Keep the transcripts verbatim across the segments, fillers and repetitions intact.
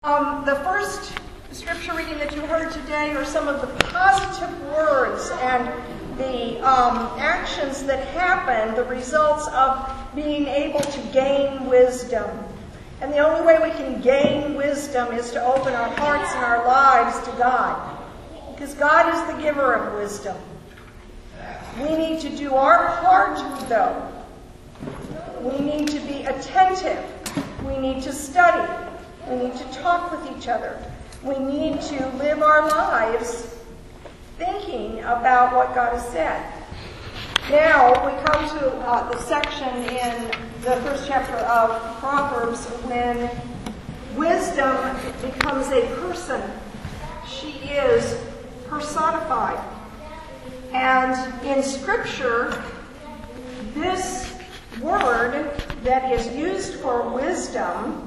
Um, the first scripture reading that you heard today are some of the positive words and the um, actions that happen, the results of being able to gain wisdom. And the only way we can gain wisdom is to open our hearts and our lives to God. Because God is the giver of wisdom. We need to do our part, though. We need to be attentive. We need to study. We need to talk with each other. We need to live our lives thinking about what God has said. Now we come to uh, the section in the first chapter of Proverbs when wisdom becomes a person. She is personified. And in Scripture, this word that is used for wisdom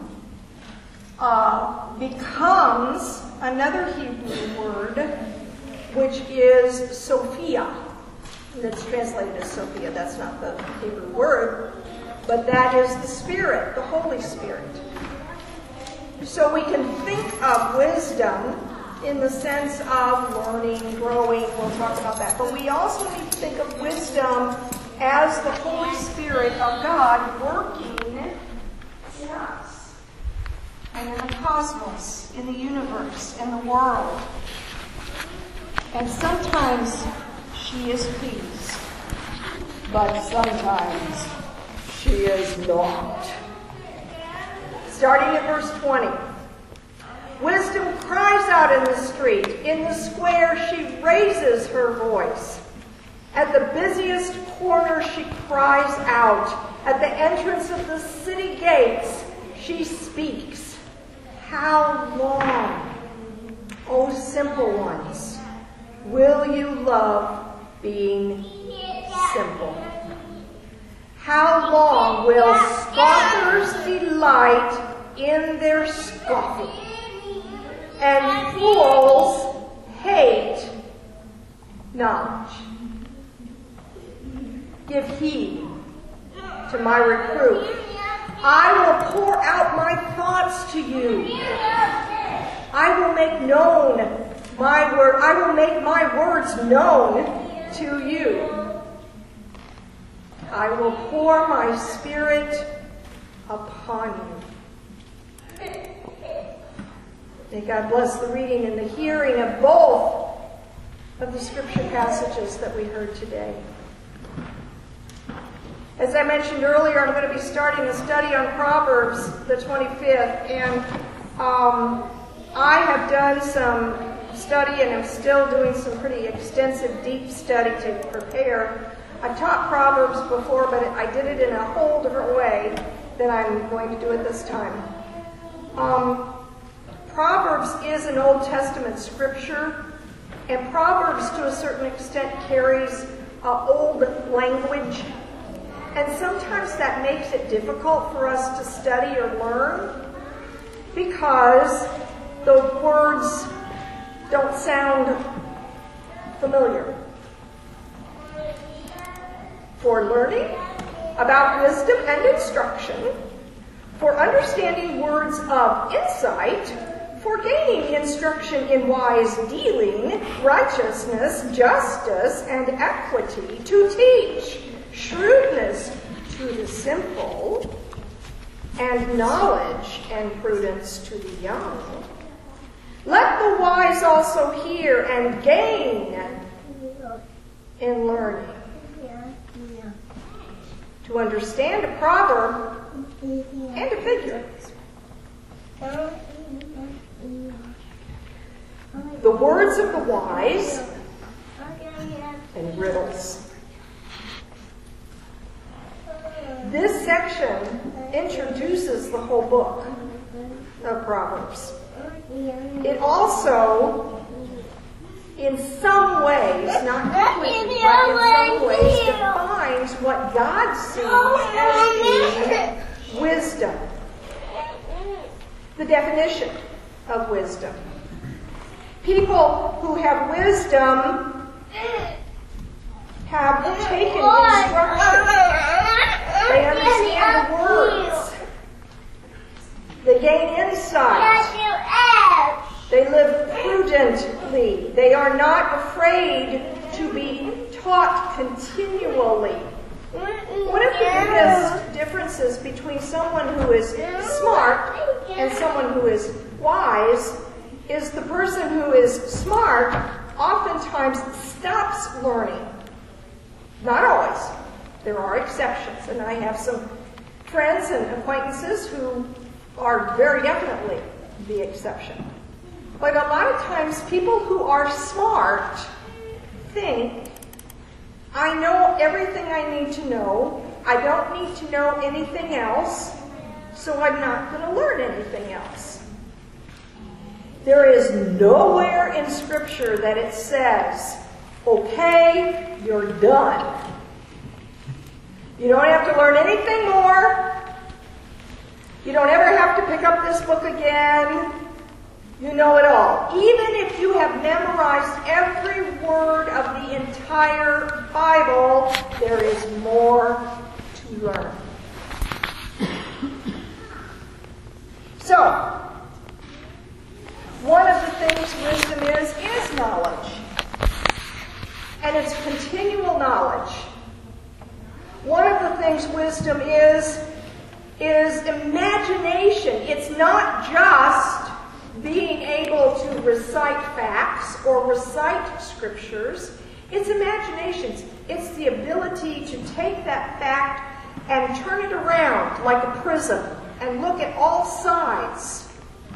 uh, becomes another Hebrew word, which is Sophia. That's translated as Sophia. That's not the Hebrew word, but that is the Spirit, the Holy Spirit. So we can think of wisdom in the sense of learning, growing. We'll talk about that. But we also need to think of wisdom as the Holy Spirit of God working in us and in the cosmos, in the universe, in the world. And sometimes she is pleased, but sometimes she is not. Starting at verse twenty. Wisdom cries out in the street. In the square she raises her voice. At the busiest corner she cries out. At the entrance of the city gates she speaks. How long, O simple ones, will you love being simple? How long will scoffers delight in their scoffing? And fools hate knowledge. Give heed to my reproof. I will pour out my thoughts to you. I will make known my word. I will make my words known to you. I will pour my spirit upon you. May God bless the reading and the hearing of both of the scripture passages that we heard today. As I mentioned earlier, I'm going to be starting a study on Proverbs, the twenty-fifth, and um, I have done some study and am still doing some pretty extensive, deep study to prepare. I've taught Proverbs before, but I did it in a whole different way than I'm going to do it this time. Um, Proverbs is an Old Testament scripture, and Proverbs to a certain extent carries uh, old language. And sometimes that makes it difficult for us to study or learn because the words don't sound familiar. For learning about wisdom and instruction, for understanding words of insight, for gaining instruction in wise dealing, righteousness, justice, and equity, to teach shrewdness to the simple, and knowledge and prudence to the young. Let the wise also hear and gain in learning. To understand a proverb and a figure. The words of the wise and riddles. This section introduces the whole book of Proverbs. It also, in some ways, not completely, but in some ways, defines what God sees as being wisdom. The definition of wisdom. People who have wisdom have taken instruction. They understand the words. They gain insight. be. They are not afraid to be taught continually. One of the biggest differences between someone who is smart and someone who is wise is the person who is smart oftentimes stops learning. Not always. There are exceptions, and I have some friends and acquaintances who are very definitely the exception. But a lot of times people who are smart think, I know everything I need to know. I don't need to know anything else, so I'm not going to learn anything else. There is nowhere in Scripture that it says, okay, you're done. You don't have to learn anything more. You don't ever have to pick up this book again. You know it all. Even if you have memorized every word of the entire Bible, there is more to learn. So, one of the things wisdom is, is knowledge. And it's continual knowledge. One of the things wisdom is, is imagination. It's not just being able to recite facts or recite scriptures. It's imaginations. It's the ability to take that fact and turn it around like a prism and look at all sides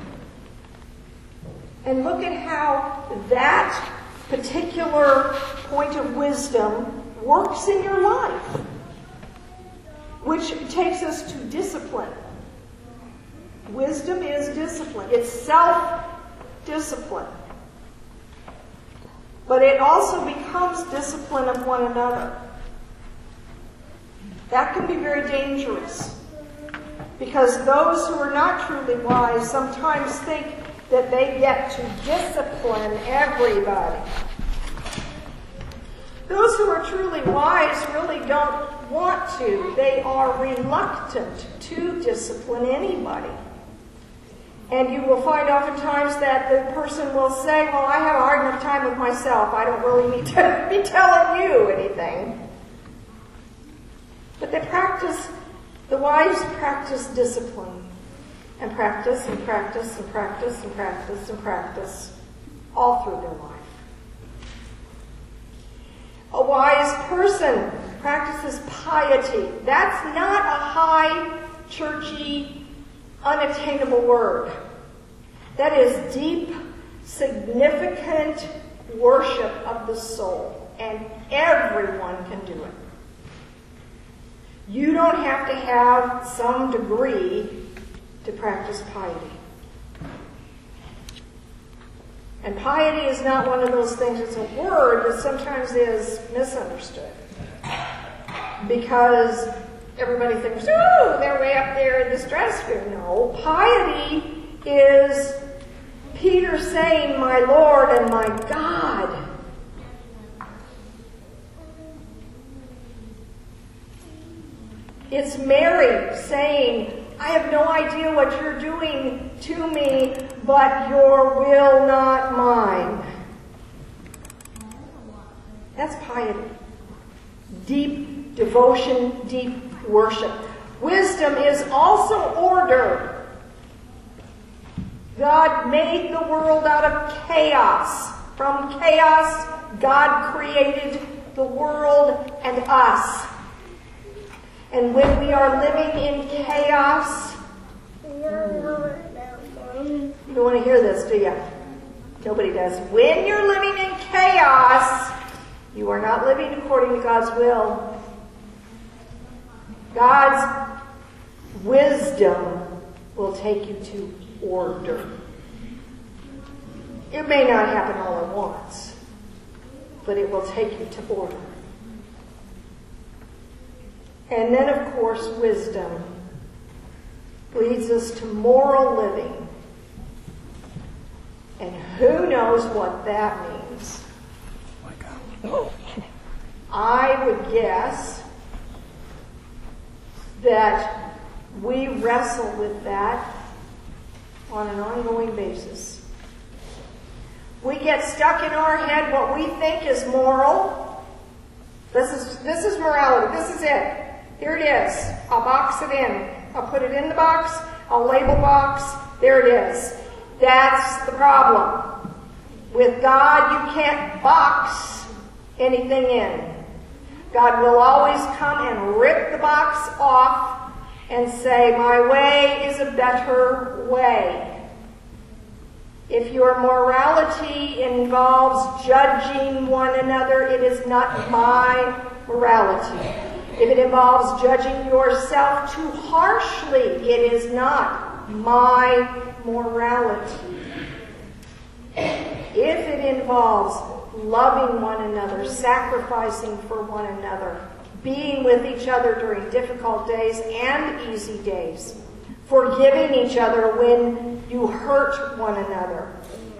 and look at how that particular point of wisdom works in your life, which takes us to discipline. Wisdom is discipline. It's self-discipline. But it also becomes discipline of one another. That can be very dangerous, because those who are not truly wise sometimes think that they get to discipline everybody. Those who are truly wise really don't want to. They are reluctant to discipline anybody. And you will find oftentimes that the person will say, well, I have a hard enough time with myself. I don't really need to be telling you anything. But they practice, the wise practice discipline. And practice and practice and practice and practice and practice all through their life. A wise person practices piety. That's not a high, churchy, unattainable word. That is deep, significant worship of the soul. And everyone can do it. You don't have to have some degree to practice piety. And piety is not one of those things, it's a word that sometimes is misunderstood. Because everybody thinks, oh, they're way up there in the stratosphere. No, piety is Peter saying, my Lord and my God. It's Mary saying, I have no idea what you're doing to me, but your will, not mine. That's piety. Deep devotion, deep worship. Wisdom is also order. God made the world out of chaos. From chaos, God created the world and us. And when we are living in chaos, you don't want to hear this, do you? Nobody does. When you're living in chaos, you are not living according to God's will. God's wisdom will take you to order. It may not happen all at once, but it will take you to order. And then, of course, wisdom leads us to moral living. And who knows what that means? I would guess that we wrestle with that on an ongoing basis. We get stuck in our head what we think is moral. This is, this is morality. This is it. Here it is. I'll box it in. I'll put it in the box. I'll label box. There it is. That's the problem. With God, you can't box anything in. God will always come and rip the box off and say, my way is a better way. If your morality involves judging one another, it is not my morality. If it involves judging yourself too harshly, it is not my morality. If it involves loving one another, sacrificing for one another, being with each other during difficult days and easy days, forgiving each other when you hurt one another,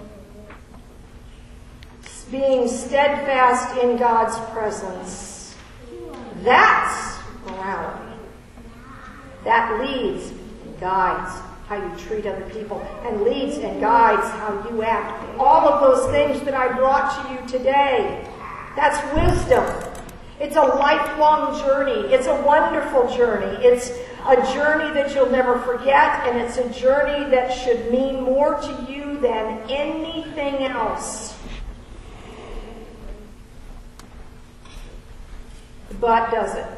being steadfast in God's presence, that's morality. That leads and guides how you treat other people, and leads and guides how you act. All of those things that I brought to you today, that's wisdom. It's a lifelong journey. It's a wonderful journey. It's a journey that you'll never forget, and it's a journey that should mean more to you than anything else. But does it?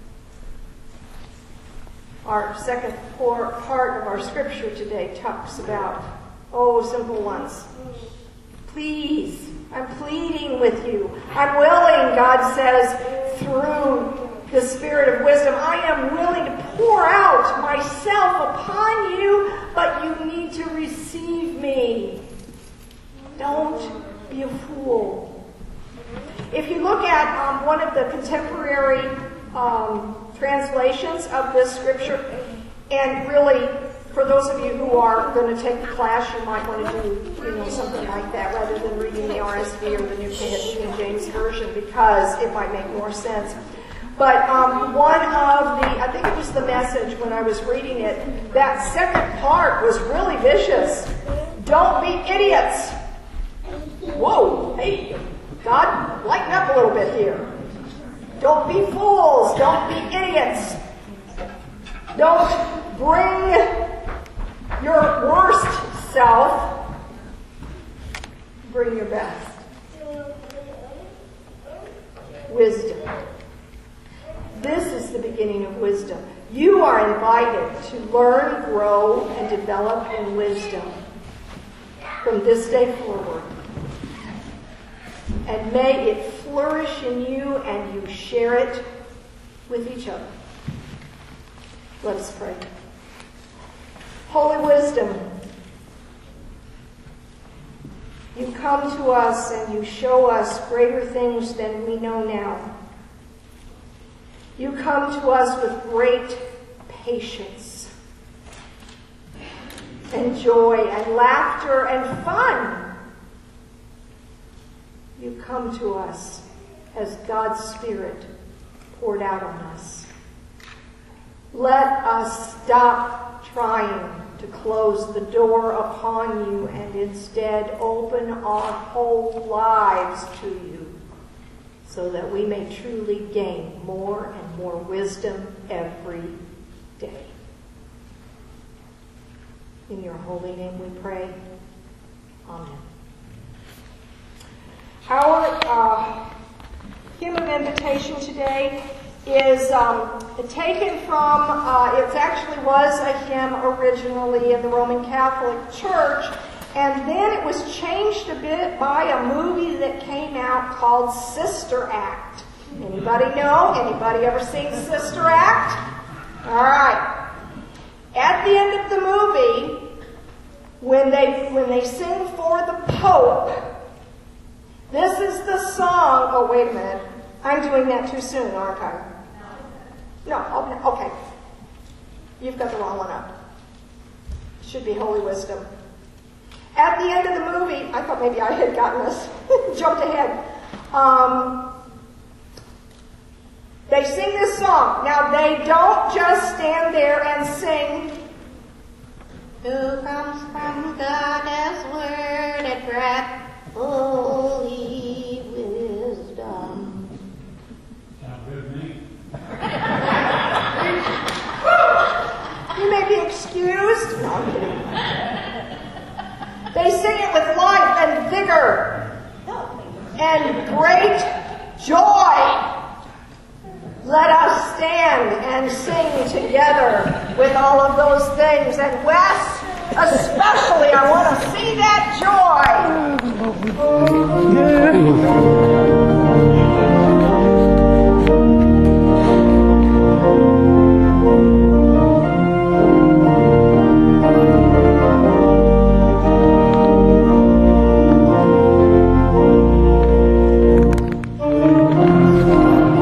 Our second part of our scripture today talks about, oh, simple ones. Please, I'm pleading with you. I'm willing, God says, through the Spirit of wisdom, I am willing to pour out myself upon you, but you need to receive me. Don't be a fool. If you look at um, one of the contemporary um, translations of this scripture, and really, for those of you who are going to take the class, you might want to do, you know, something like that rather than reading the R S V or the New King James Version, because it might make more sense. But um, one of the, I think it was the Message when I was reading it, that second part was really vicious. Don't be idiots. Whoa, hey, God, lighten up a little bit here. Don't be fools. Don't be idiots. Don't bring your worst self. Bring your best. Wisdom. This is the beginning of wisdom. You are invited to learn, grow, and develop in wisdom from this day forward. And may it flourish in you and you share it with each other. Let us pray. Holy wisdom, you come to us and you show us greater things than we know now. You come to us with great patience and joy and laughter and fun. You come to us as God's Spirit poured out on us. Let us stop trying to close the door upon you and instead open our whole lives to you so that we may truly gain more and more wisdom every day. In your holy name we pray. Amen. Our uh, hymn of invitation today is um, taken from, uh, it actually was a hymn originally in the Roman Catholic Church, and then it was changed a bit by a movie that came out called Sister Act. Anybody know? Anybody ever seen Sister Act? All right. At the end of the movie, when they when they sing for the Pope, this is the song. Oh, wait a minute. I'm doing that too soon, aren't I? No, okay. okay. You've got the wrong one up. It should be Holy Wisdom. At the end of the movie, I thought maybe I had gotten this, jumped ahead. Um, they sing this song. Now, they don't just stand there and sing, "Who comes from God as word at breath, confused? No, I'm kidding. They sing it with life and vigor and great joy. Let us stand and sing together with all of those things. And Wes, especially, I want to see that joy.